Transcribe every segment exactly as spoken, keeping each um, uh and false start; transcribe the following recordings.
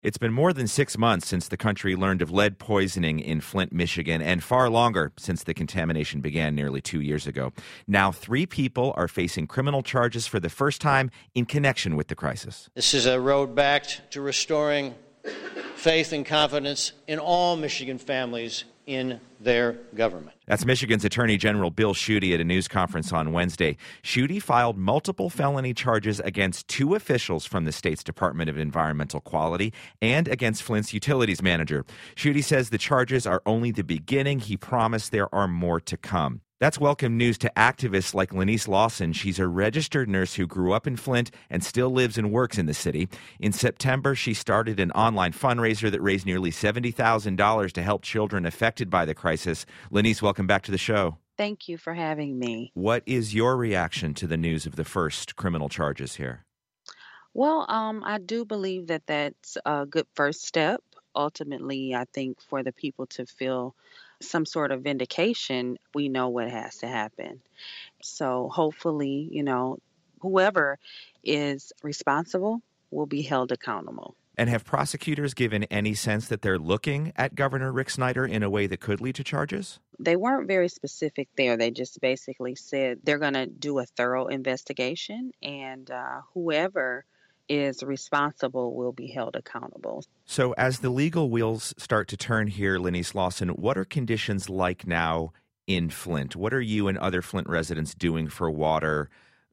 It's been more than six months since the country learned of lead poisoning in Flint, Michigan, and far longer since the contamination began nearly two years ago. Now, three people are facing criminal charges for the first time in connection with the crisis. This is a road back to restoring faith and confidence in all Michigan families in their government. That's Michigan's Attorney General Bill Schuette at a news conference on Wednesday. Schuette filed multiple felony charges against two officials from the state's Department of Environmental Quality and against Flint's utilities manager. Schuette says the charges are only the beginning. He promised there are more to come. That's welcome news to activists like Lenise Lawson. She's a registered nurse who grew up in Flint and still lives and works in the city. In September, she started an online fundraiser that raised nearly seventy thousand dollars to help children affected by the crisis. Lenise, welcome back to the show. Thank you for having me. What is your reaction to the news of the first criminal charges here? Well, um, I do believe that that's a good first step. Ultimately, I think for the people to feel some sort of vindication, we know what has to happen. So hopefully, you know, whoever is responsible will be held accountable. And have prosecutors given any sense that they're looking at Governor Rick Snyder in a way that could lead to charges? They weren't very specific there. They just basically said they're going to do a thorough investigation, and uh, whoever is responsible will be held accountable. So as the legal wheels start to turn here, Lenise Lawson, what are conditions like now in Flint? What are you and other Flint residents doing for water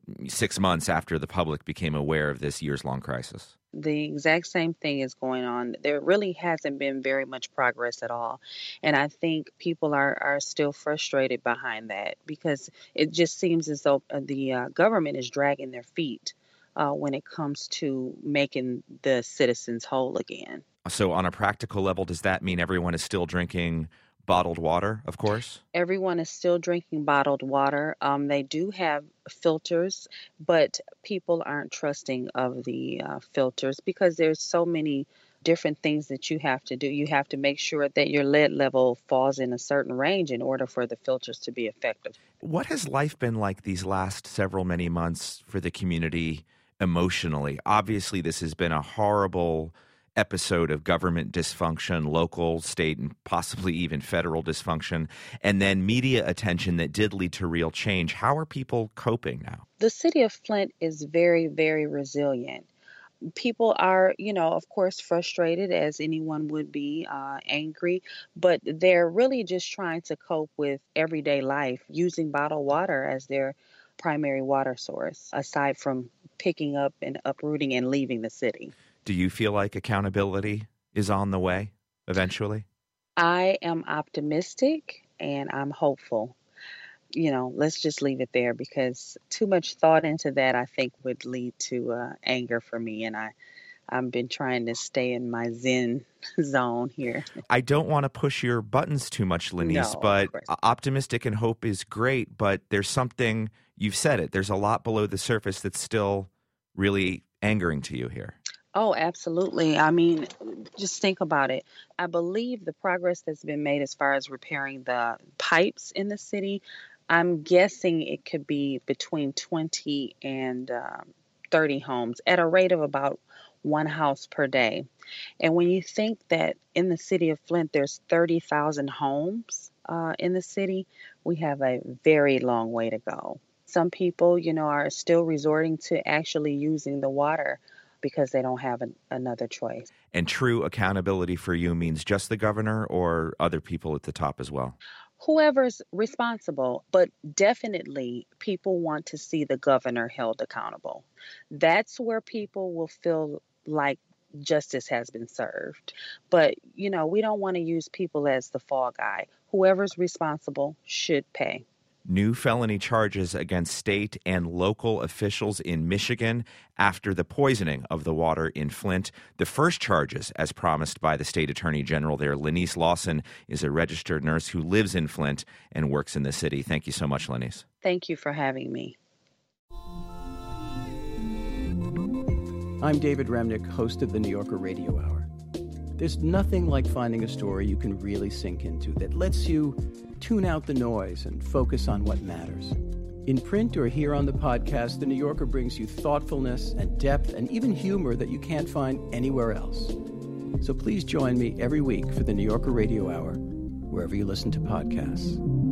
six months after the public became aware of this years-long crisis? The exact same thing is going on. There really hasn't been very much progress at all. And I think people are, are still frustrated behind that because it just seems as though the uh, government is dragging their feet Uh, when it comes to making the citizens whole again. So on a practical level, does that mean everyone is still drinking bottled water, of course? Everyone is still drinking bottled water. Um, they do have filters, but people aren't trusting of the uh, filters because there's so many different things that you have to do. You have to make sure that your lead level falls in a certain range in order for the filters to be effective. What has life been like these last several many months for the community emotionally? Obviously, this has been a horrible episode of government dysfunction, local, state, and possibly even federal dysfunction, and then media attention that did lead to real change. How are people coping now? The city of Flint is very, very resilient. People are, you know, of course, frustrated as anyone would be, uh, angry, but they're really just trying to cope with everyday life using bottled water as their primary water source, aside from picking up and uprooting and leaving the city. Do you feel like accountability is on the way eventually? I am optimistic and I'm hopeful. You know, let's just leave it there because too much thought into that, I think, would lead to uh, anger for me. And I, I've been trying to stay in my Zen zone here. I don't want to push your buttons too much, Lenise, No, but of course. optimistic and hope is great. But there's something, you've said it, there's a lot below the surface that's still really angering to you here. Oh, absolutely. I mean, just think about it. I believe the progress that's been made as far as repairing the pipes in the city, I'm guessing it could be between twenty and um, thirty homes at a rate of about one house per day. And when you think that in the city of Flint, there's thirty thousand homes uh, in the city, we have a very long way to go. Some people, you know, are still resorting to actually using the water because they don't have an, another choice. And true accountability for you means just the governor or other people at the top as well? Whoever's responsible, but definitely people want to see the governor held accountable. That's where people will feel like justice has been served. But, you know, we don't want to use people as the fall guy. Whoever's responsible should pay. New felony charges against state and local officials in Michigan after the poisoning of the water in Flint. The first charges, as promised by the state attorney general there, Lenise Lawson, is a registered nurse who lives in Flint and works in the city. Thank you so much, Lenise. Thank you for having me. I'm David Remnick, host of the New Yorker Radio Hour. There's nothing like finding a story you can really sink into that lets you tune out the noise and focus on what matters. In print or here on the podcast, The New Yorker brings you thoughtfulness and depth and even humor that you can't find anywhere else. So please join me every week for the New Yorker Radio Hour, wherever you listen to podcasts.